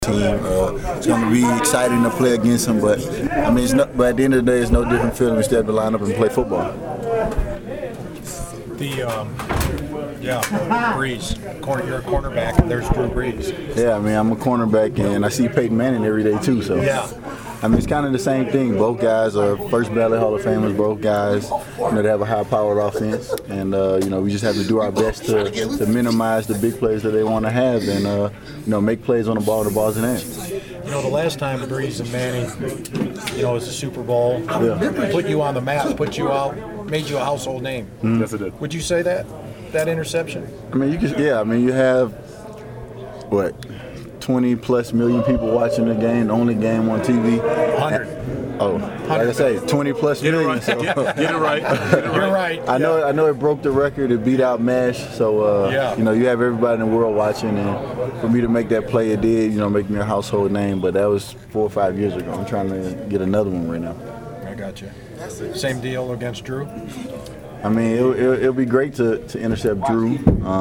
team. It's going to be exciting to play against them, but I mean, but at the end of the day, it's no different feeling instead of to line up and play football. Brees. You're a cornerback. There's Drew Brees. Yeah, I mean, I'm a cornerback, and I see Peyton Manning every day too. So yeah. I mean, it's kind of the same thing. Both guys are first ballot Hall of Famers. Both guys, they have a high-powered offense, and we just have to do our best to minimize the big plays that they want to have, and make plays on the ball. The ball's in hand. The last time Brees and Manning, was the Super Bowl. Yeah. Put you on the map, made you a household name. Mm-hmm. Yes, it did. Would you say that interception? I mean, you have what? 20+ million people watching the game, the only game on TV. 100. Like I say, 20+ million. Right. So. Get it right. You're right. I know it broke the record. It beat out MASH. So you have everybody in the world watching, and for me to make that play, it did make me a household name. But that was 4 or 5 years ago. I'm trying to get another one right now. I got you. Same deal against Drew. I mean, it'll be great to intercept Drew.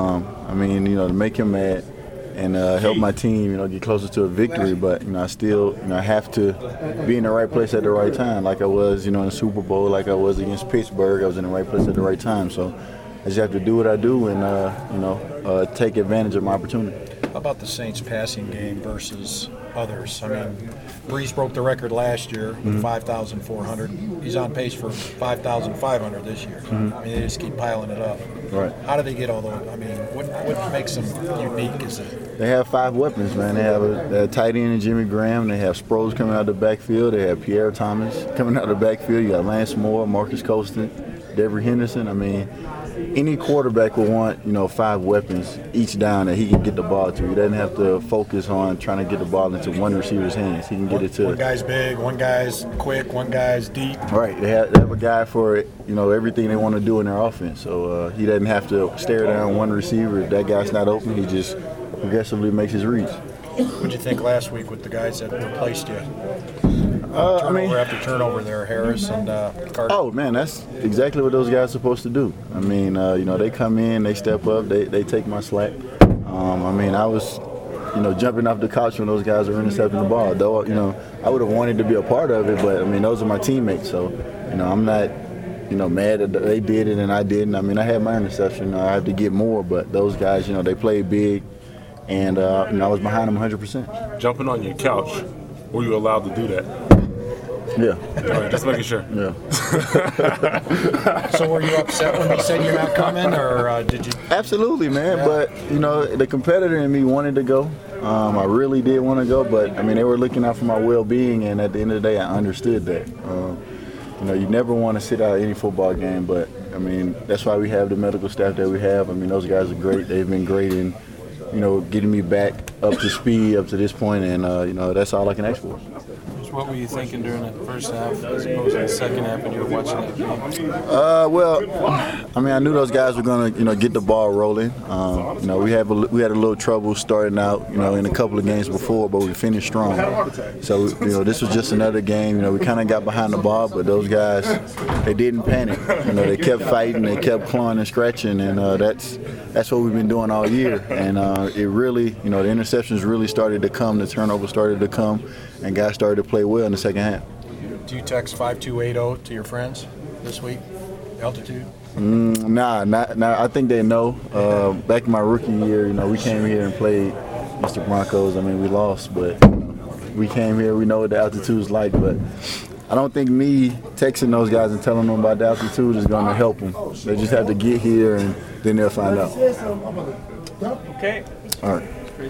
To make him mad and help my team, get closer to a victory. But I still, I have to be in the right place at the right time, like I was, in the Super Bowl, like I was against Pittsburgh. I was in the right place at the right time. So I just have to do what I do and take advantage of my opportunity. How about the Saints' passing game versus others? I mean, Brees broke the record last year with 5,400. He's on pace for 5,500 this year. Mm-hmm. I mean, they just keep piling it up. Right. How do they get all those? I mean, what makes them unique? Is it? They have 5 weapons, man. They have a tight end in Jimmy Graham. They have Sproles coming out of the backfield. They have Pierre Thomas coming out of the backfield. You got Lance Moore, Marcus Colston, Devery Henderson. I mean, any quarterback will want, 5 weapons each down that he can get the ball to. He doesn't have to focus on trying to get the ball into one receiver's hands. He can get it to. One guy's big, one guy's quick, one guy's deep. Right. They have a guy for, everything they want to do in their offense. So he doesn't have to stare down one receiver. If that guy's not open, he just progressively makes his reads. What did you think last week with the guys that replaced you? Turnover after turnover there, Harris and Carter. Oh, man, that's exactly what those guys are supposed to do. I mean, they come in, they step up, they take my slack. I was, jumping off the couch when those guys were intercepting the ball. Though, I would have wanted to be a part of it, but, those are my teammates. So, I'm not, mad that they did it and I didn't. I mean, I had my interception. I had to get more, but those guys, they played big, and, I was behind them 100%. Jumping on your couch, were you allowed to do that? Yeah. All right, just making sure. Yeah. So were you upset when they said you're not coming, or did you? Absolutely, man. Yeah. But, the competitor in me wanted to go. I really did want to go, but, they were looking out for my well-being, and at the end of the day, I understood that. You never want to sit out any football game, but, that's why we have the medical staff that we have. Those guys are great. They've been great in, getting me back up to speed up to this point, and, that's all I can ask for. What were you thinking during that first half as opposed to the second half when you were watching that game? I knew those guys were going to, get the ball rolling. We had a little trouble starting out, in a couple of games before, but we finished strong. So, this was just another game. We kind of got behind the ball, but those guys, they didn't panic. They kept fighting, they kept clawing and scratching, and that's what we've been doing all year. And it really, the interceptions really started to come, the turnovers started to come, and guys started to play well in the second half. Do you text 5280 to your friends this week? Altitude? Nah. I think they know. Back in my rookie year, we came here and played Mr. Broncos. We lost, but we came here. We know what the altitude is like, but I don't think me texting those guys and telling them about the altitude is going to help them. They just have to get here, and then they'll find out. Okay. All right.